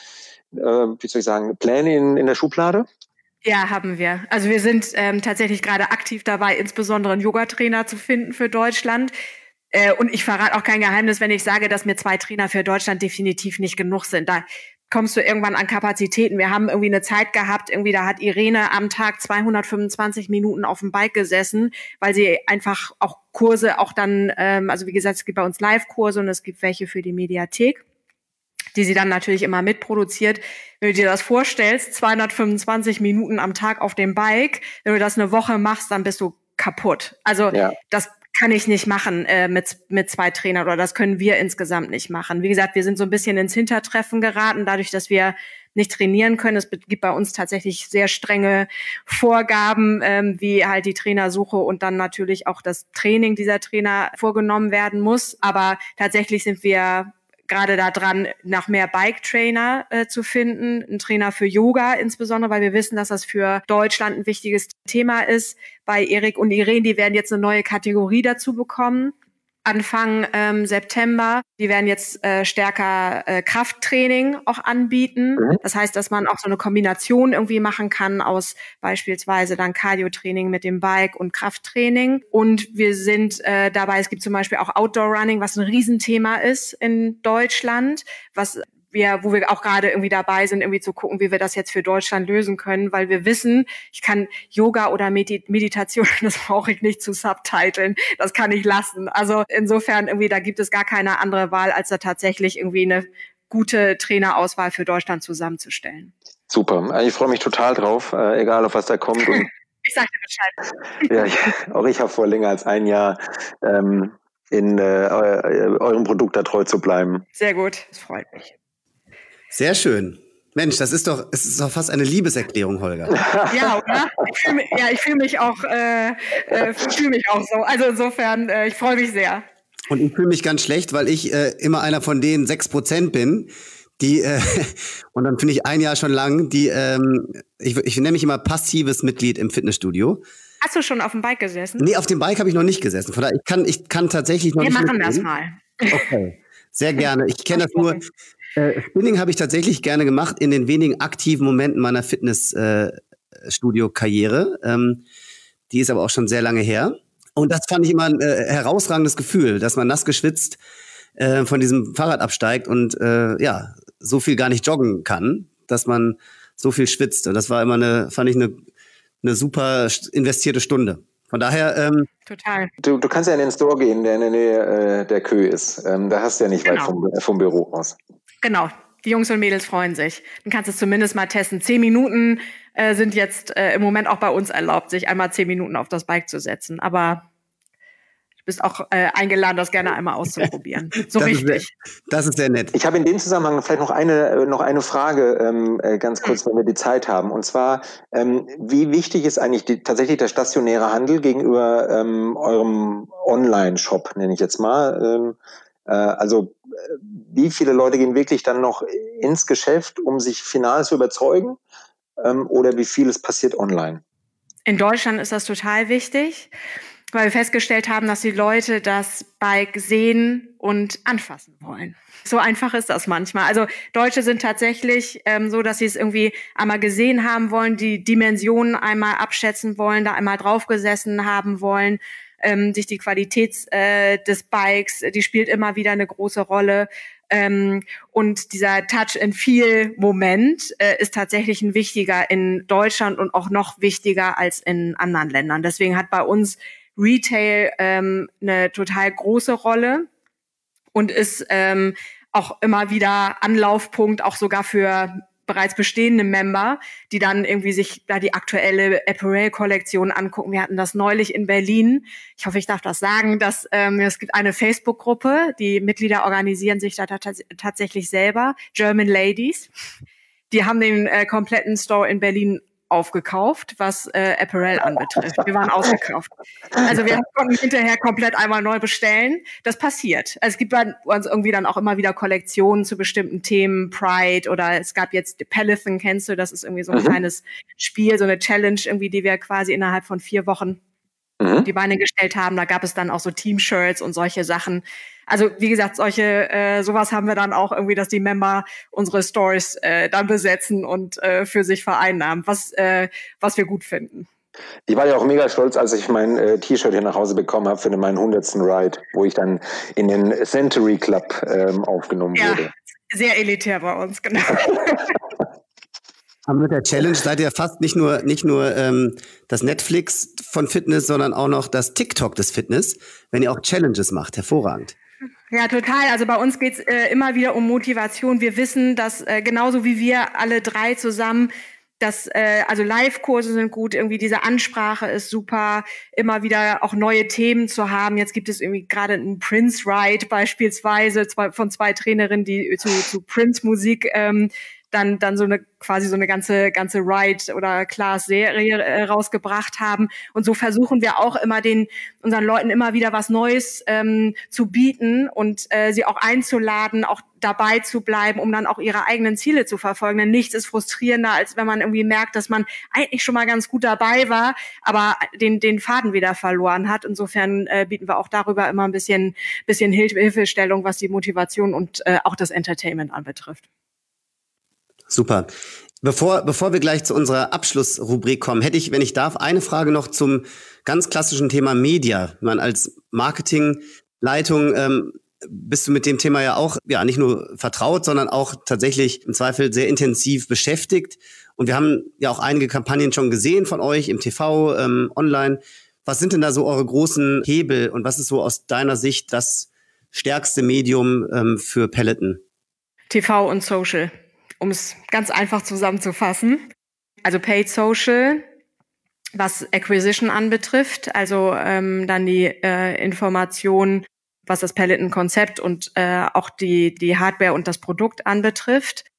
Pläne in der Schublade? Ja, haben wir. Also wir sind tatsächlich gerade aktiv dabei, insbesondere einen Yoga-Trainer zu finden für Deutschland. Und ich verrate auch kein Geheimnis, wenn ich sage, dass mir 2 Trainer für Deutschland definitiv nicht genug sind. Da kommst du irgendwann an Kapazitäten. Wir haben irgendwie eine Zeit gehabt, da hat Irene am Tag 225 Minuten auf dem Bike gesessen, weil sie einfach auch Kurse auch dann, also wie gesagt, es gibt bei uns Live-Kurse und es gibt welche für die Mediathek, die sie dann natürlich immer mitproduziert. Wenn du dir das vorstellst, 225 Minuten am Tag auf dem Bike, wenn du das eine Woche machst, dann bist du kaputt. Also das kann ich nicht machen mit 2 Trainern oder das können wir insgesamt nicht machen. Wie gesagt, wir sind so ein bisschen ins Hintertreffen geraten, dadurch, dass wir nicht trainieren können. Es gibt bei uns tatsächlich sehr strenge Vorgaben, wie halt die Trainersuche und dann natürlich auch das Training dieser Trainer vorgenommen werden muss. Aber tatsächlich sind wir gerade da dran, nach mehr Bike-Trainer zu finden, ein Trainer für Yoga insbesondere, weil wir wissen, dass das für Deutschland ein wichtiges Thema ist. Bei Erik und Irene, die werden jetzt eine neue Kategorie dazu bekommen, Anfang September. Die werden jetzt stärker Krafttraining auch anbieten. Das heißt, dass man auch so eine Kombination irgendwie machen kann aus beispielsweise dann Cardio-Training mit dem Bike und Krafttraining. Und wir sind dabei, es gibt zum Beispiel auch Outdoor-Running, was ein Riesenthema ist in Deutschland, wo wir auch gerade irgendwie dabei sind, irgendwie zu gucken, wie wir das jetzt für Deutschland lösen können, weil wir wissen, ich kann Yoga oder Meditation, das brauche ich nicht zu subtiteln, das kann ich lassen. Also insofern irgendwie, da gibt es gar keine andere Wahl, als da tatsächlich irgendwie eine gute Trainerauswahl für Deutschland zusammenzustellen. Super, ich freue mich total drauf, egal auf was da kommt. Und ich sag dir Bescheid. Ja, ich habe vor länger als ein Jahr in eurem Produkt da treu zu bleiben. Sehr gut, das freut mich. Sehr schön. Mensch, es ist doch fast eine Liebeserklärung, Holger. Ja, oder? Ich fühle mich auch so. Also insofern, ich freue mich sehr. Und ich fühle mich ganz schlecht, weil ich immer einer von den 6% bin, die, und dann finde ich ein Jahr schon lang, die, ich nenne mich immer passives Mitglied im Fitnessstudio. Hast du schon auf dem Bike gesessen? Nee, auf dem Bike habe ich noch nicht gesessen. Von daher, ich kann tatsächlich noch nicht. Wir machen das mal. Okay, sehr gerne. Ich kenne das nur. Spinning habe ich tatsächlich gerne gemacht in den wenigen aktiven Momenten meiner Fitnessstudio-Karriere. Die ist aber auch schon sehr lange her. Und das fand ich immer ein herausragendes Gefühl, dass man nass geschwitzt von diesem Fahrrad absteigt und so viel gar nicht joggen kann, dass man so viel schwitzt. Und das war immer fand ich eine super investierte Stunde. Von daher. Total. Du kannst ja in den Store gehen, der in der Nähe der Kö ist. Da hast du ja nicht weit vom Büro aus. Genau. Die Jungs und Mädels freuen sich. Dann kannst du es zumindest mal testen. 10 Minuten sind jetzt im Moment auch bei uns erlaubt, sich einmal 10 Minuten auf das Bike zu setzen. Aber du bist auch eingeladen, das gerne einmal auszuprobieren. So das richtig. Das ist sehr nett. Ich habe in dem Zusammenhang vielleicht noch eine Frage, ganz kurz, wenn wir die Zeit haben. Und zwar, wie wichtig ist eigentlich tatsächlich der stationäre Handel gegenüber eurem Online-Shop, nenne ich jetzt mal? Also wie viele Leute gehen wirklich dann noch ins Geschäft, um sich final zu überzeugen? Oder wie vieles passiert online? In Deutschland ist das total wichtig, weil wir festgestellt haben, dass die Leute das Bike sehen und anfassen wollen. So einfach ist das manchmal. Also Deutsche sind tatsächlich so, dass sie es irgendwie einmal gesehen haben wollen, die Dimensionen einmal abschätzen wollen, da einmal draufgesessen haben wollen. Sich die Qualität des Bikes, die spielt immer wieder eine große Rolle. Und dieser Touch-and-Feel-Moment ist tatsächlich ein wichtiger in Deutschland und auch noch wichtiger als in anderen Ländern. Deswegen hat bei uns Retail eine total große Rolle und ist auch immer wieder Anlaufpunkt, auch sogar für bereits bestehende Member, die dann irgendwie sich da die aktuelle Apparel-Kollektion angucken. Wir hatten das neulich in Berlin. Ich hoffe, ich darf das sagen, dass es gibt eine Facebook-Gruppe, die Mitglieder organisieren sich da tatsächlich selber, German Ladies. Die haben den kompletten Store in Berlin aufgekauft, was Apparel anbetrifft. Wir waren ausgekauft. Also wir konnten hinterher komplett einmal neu bestellen. Das passiert. Also es gibt bei uns irgendwie dann auch immer wieder Kollektionen zu bestimmten Themen, Pride oder es gab jetzt Peloton, kennst du, das ist irgendwie so ein kleines Spiel, so eine Challenge irgendwie, die wir quasi innerhalb von 4 Wochen die Beine gestellt haben. Da gab es dann auch so Team-Shirts und solche Sachen. Also wie gesagt, sowas haben wir dann auch irgendwie, dass die Member unsere Stories dann besetzen und für sich vereinnahmen, was wir gut finden. Ich war ja auch mega stolz, als ich mein T-Shirt hier nach Hause bekommen habe für meinen 100. Ride, wo ich dann in den Century Club aufgenommen wurde. Sehr elitär bei uns, genau. Aber mit der Challenge seid ihr fast nicht nur das Netflix von Fitness, sondern auch noch das TikTok des Fitness, wenn ihr auch Challenges macht. Hervorragend. Ja, total. Also bei uns geht's immer wieder um Motivation. Wir wissen, dass genauso wie wir alle 3 zusammen, dass also Live-Kurse sind gut, irgendwie diese Ansprache ist super, immer wieder auch neue Themen zu haben. Jetzt gibt es irgendwie gerade einen Prince-Ride beispielsweise von 2 Trainerinnen, die zu Prince-Musik dann so eine quasi so eine ganze Ride oder Class-Serie rausgebracht haben. Und so versuchen wir auch immer unseren Leuten immer wieder was Neues zu bieten und sie auch einzuladen, auch dabei zu bleiben, um dann auch ihre eigenen Ziele zu verfolgen. Denn nichts ist frustrierender, als wenn man irgendwie merkt, dass man eigentlich schon mal ganz gut dabei war, aber den Faden wieder verloren hat. Insofern bieten wir auch darüber immer ein bisschen Hilfestellung, was die Motivation und auch das Entertainment anbetrifft. Super. Bevor wir gleich zu unserer Abschlussrubrik kommen, hätte ich, wenn ich darf, eine Frage noch zum ganz klassischen Thema Media. Man als Marketingleitung bist du mit dem Thema ja auch nicht nur vertraut, sondern auch tatsächlich im Zweifel sehr intensiv beschäftigt. Und wir haben ja auch einige Kampagnen schon gesehen von euch im TV, online. Was sind denn da so eure großen Hebel und was ist so aus deiner Sicht das stärkste Medium für Peloton? TV und Social. Um es ganz einfach zusammenzufassen. Also Paid Social, was Acquisition anbetrifft, also dann die Information, was das Peloton-Konzept und auch die Hardware und das Produkt anbetrifft.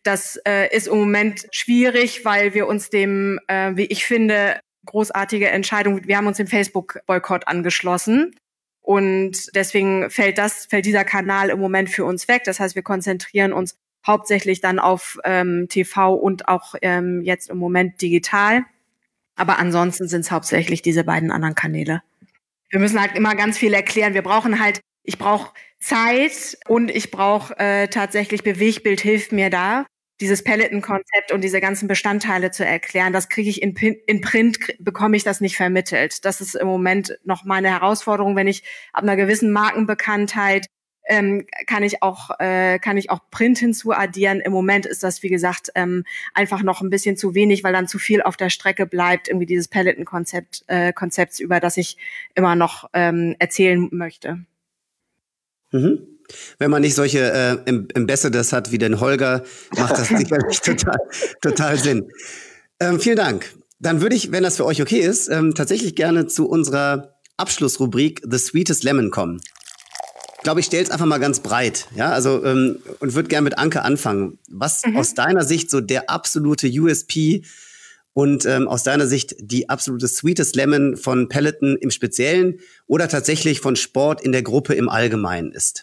das ist im Moment schwierig, weil wir uns dem, wie ich finde, großartige Entscheidung, wir haben uns dem Facebook-Boykott angeschlossen. Und deswegen fällt dieser Kanal im Moment für uns weg. Das heißt, wir konzentrieren uns hauptsächlich dann auf TV und auch jetzt im Moment digital. Aber ansonsten sind es hauptsächlich diese beiden anderen Kanäle. Wir müssen halt immer ganz viel erklären. Ich brauche Zeit und ich brauche tatsächlich Bewegbild hilft mir da, dieses Peloton-Konzept und diese ganzen Bestandteile zu erklären. Das kriege ich in Print, bekomme ich das nicht vermittelt. Das ist im Moment noch meine Herausforderung. Wenn ich ab einer gewissen Markenbekanntheit kann ich auch Print hinzuaddieren. Im Moment ist das, wie gesagt, einfach noch ein bisschen zu wenig, weil dann zu viel auf der Strecke bleibt, irgendwie dieses Peloton-Konzepts, über das ich immer noch erzählen möchte. Mhm. Wenn man nicht solche Ambassadors hat wie den Holger, macht das sicherlich total Sinn. Vielen Dank. Dann würde ich, wenn das für euch okay ist, tatsächlich gerne zu unserer Abschlussrubrik The Sweetest Lemon kommen. Ich glaube, ich stelle es einfach mal ganz breit, ja, also und würde gerne mit Anke anfangen. Was aus deiner Sicht so der absolute USP und aus deiner Sicht die absolute Sweetest Lemon von Peloton im Speziellen oder tatsächlich von Sport in der Gruppe im Allgemeinen ist?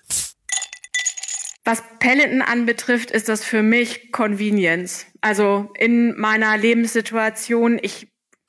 Was Peloton anbetrifft, ist das für mich Convenience. Also in meiner Lebenssituation, ich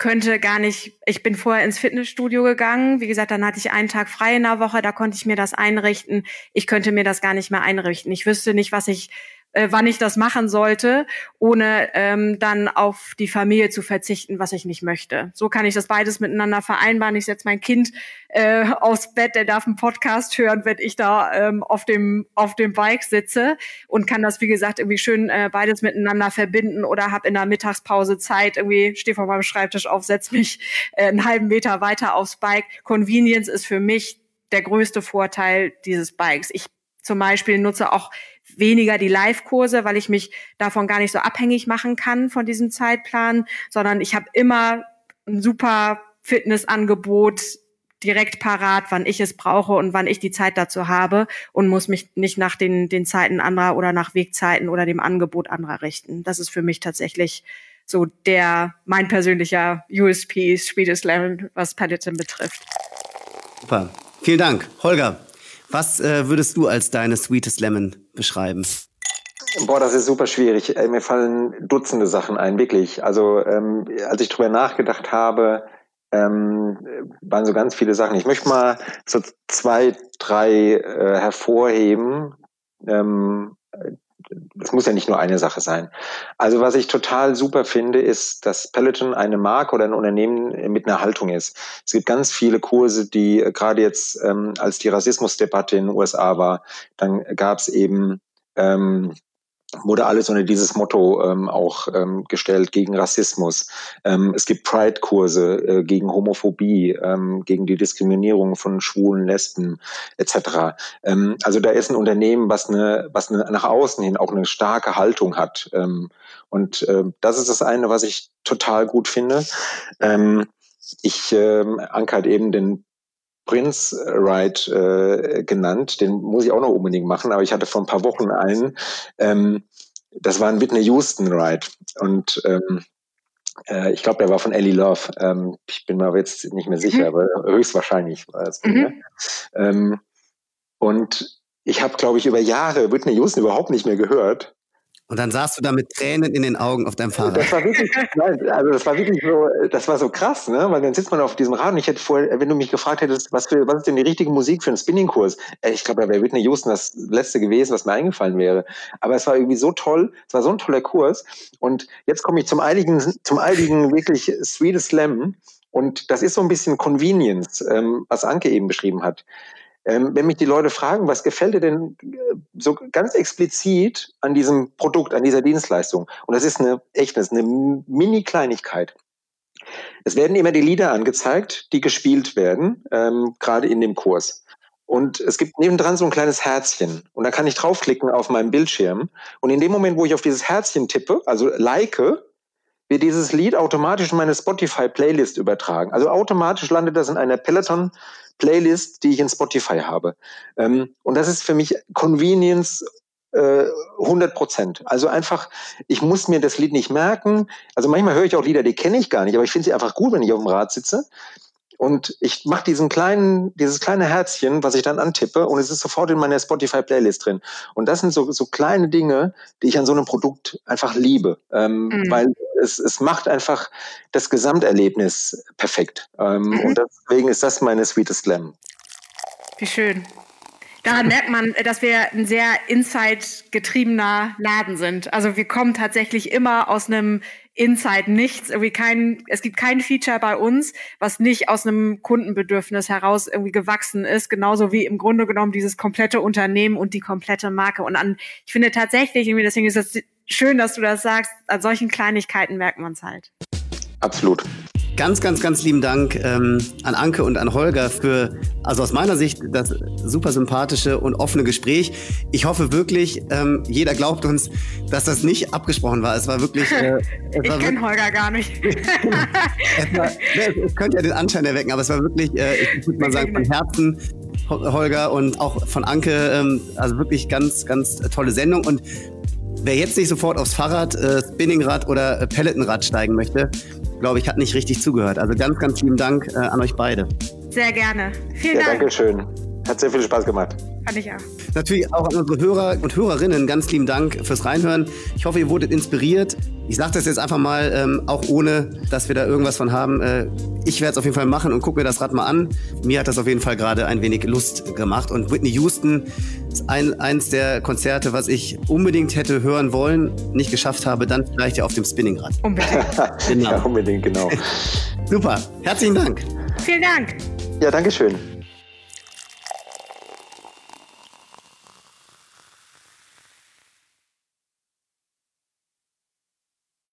bin vorher ins Fitnessstudio gegangen. Wie gesagt, dann hatte ich einen Tag frei in der Woche, da konnte ich mir das einrichten. Ich könnte mir das gar nicht mehr einrichten. Ich wüsste nicht, wann ich das machen sollte, ohne dann auf die Familie zu verzichten, was ich nicht möchte. So kann ich das beides miteinander vereinbaren. Ich setze mein Kind aufs Bett, der darf einen Podcast hören, wenn ich da auf dem Bike sitze und kann das, wie gesagt, irgendwie schön beides miteinander verbinden oder habe in der Mittagspause Zeit, irgendwie stehe vor meinem Schreibtisch auf, setze mich einen halben Meter weiter aufs Bike. Convenience ist für mich der größte Vorteil dieses Bikes. Ich zum Beispiel nutze auch weniger die Live-Kurse, weil ich mich davon gar nicht so abhängig machen kann von diesem Zeitplan, sondern ich habe immer ein super Fitnessangebot direkt parat, wann ich es brauche und wann ich die Zeit dazu habe und muss mich nicht nach den Zeiten anderer oder nach Wegzeiten oder dem Angebot anderer richten. Das ist für mich tatsächlich so mein persönlicher USP, Sweetest Lemon, was Peloton betrifft. Super. Vielen Dank. Holger, was würdest du als deine Sweetest Lemon beschreiben? Boah, das ist super schwierig. Mir fallen Dutzende Sachen ein, wirklich. Also als ich drüber nachgedacht habe, waren so ganz viele Sachen. Ich möchte mal so 2, 3 hervorheben. Es muss ja nicht nur eine Sache sein. Also was ich total super finde, ist, dass Peloton eine Marke oder ein Unternehmen mit einer Haltung ist. Es gibt ganz viele Kurse, die gerade jetzt, als die Rassismusdebatte in den USA war, dann gab es eben wurde alles unter dieses Motto auch gestellt, gegen Rassismus. Es gibt Pride-Kurse gegen Homophobie, gegen die Diskriminierung von Schwulen, Lesben etc. Also da ist ein Unternehmen, was eine nach außen hin auch eine starke Haltung hat. Und das ist das eine, was ich total gut finde. Anke hat eben den Prince Ride genannt, den muss ich auch noch unbedingt machen, aber ich hatte vor ein paar Wochen einen, das war ein Whitney Houston Ride und ich glaube, der war von Ellie Love. Ich bin mir aber jetzt nicht mehr sicher, aber höchstwahrscheinlich war es. Und ich habe, glaube ich, über Jahre Whitney Houston überhaupt nicht mehr gehört. Und dann saßt du da mit Tränen in den Augen auf deinem Fahrrad. Das war wirklich so, das war so krass, ne? Weil dann sitzt man auf diesem Rad und ich hätte vorher, wenn du mich gefragt hättest, was ist denn die richtige Musik für einen Spinningkurs? Ich glaube, da wäre Whitney Houston das Letzte gewesen, was mir eingefallen wäre. Aber es war irgendwie so toll, es war so ein toller Kurs. Und jetzt komme ich zum einigen wirklich Sweetest Lemon. Und das ist so ein bisschen Convenience, was Anke eben beschrieben hat. Wenn mich die Leute fragen, was gefällt dir denn so ganz explizit an diesem Produkt, an dieser Dienstleistung? Und das ist eine Mini-Kleinigkeit. Es werden immer die Lieder angezeigt, die gespielt werden, gerade in dem Kurs. Und es gibt nebendran so ein kleines Herzchen. Und da kann ich draufklicken auf meinem Bildschirm. Und in dem Moment, wo ich auf dieses Herzchen tippe, also like, wird dieses Lied automatisch in meine Spotify-Playlist übertragen. Also automatisch landet das in einer Peloton-Playlist, die ich in Spotify habe. Und das ist für mich Convenience 100%. Also einfach, ich muss mir das Lied nicht merken. Also manchmal höre ich auch Lieder, die kenne ich gar nicht, aber ich finde sie einfach gut, wenn ich auf dem Rad sitze. Und ich mache dieses kleine Herzchen, was ich dann antippe, und es ist sofort in meiner Spotify-Playlist drin. Und das sind so kleine Dinge, die ich an so einem Produkt einfach liebe, weil es macht einfach das Gesamterlebnis perfekt. Und deswegen ist das meine Sweetest Glam. Wie schön. Daran merkt man, dass wir ein sehr Insight-getriebener Laden sind. Also wir kommen tatsächlich immer aus einem Insight nichts. Es gibt kein Feature bei uns, was nicht aus einem Kundenbedürfnis heraus irgendwie gewachsen ist. Genauso wie im Grunde genommen dieses komplette Unternehmen und die komplette Marke. Und ich finde tatsächlich, deswegen ist es schön, dass du das sagst, an solchen Kleinigkeiten merkt man es halt. Absolut. Ganz, ganz, ganz lieben Dank an Anke und an Holger für, also aus meiner Sicht, das super sympathische und offene Gespräch. Ich hoffe wirklich, jeder glaubt uns, dass das nicht abgesprochen war. Es war wirklich... ich kenne Holger gar nicht. Es könnte ja den Anschein erwecken, aber es war wirklich, ich würde mal sagen, von Herzen, Holger, und auch von Anke, also wirklich ganz, ganz tolle Sendung. Und wer jetzt nicht sofort aufs Fahrrad, Spinningrad oder Pelotonrad steigen möchte, glaube ich, hat nicht richtig zugehört. Also ganz, ganz lieben Dank an euch beide. Sehr gerne. Vielen Dank. Danke schön. Hat sehr viel Spaß gemacht. Fand ich auch. Natürlich auch an unsere Hörer und Hörerinnen ganz lieben Dank fürs Reinhören. Ich hoffe, ihr wurdet inspiriert. Ich sage das jetzt einfach mal, auch ohne, dass wir da irgendwas von haben. Ich werde es auf jeden Fall machen und gucke mir das Rad mal an. Mir hat das auf jeden Fall gerade ein wenig Lust gemacht. Und Whitney Houston ist eins der Konzerte, was ich unbedingt hätte hören wollen, nicht geschafft habe, dann vielleicht ja auf dem Spinningrad. Unbedingt. Genau. Ja, unbedingt, genau. Super. Herzlichen Dank. Vielen Dank. Ja, danke schön.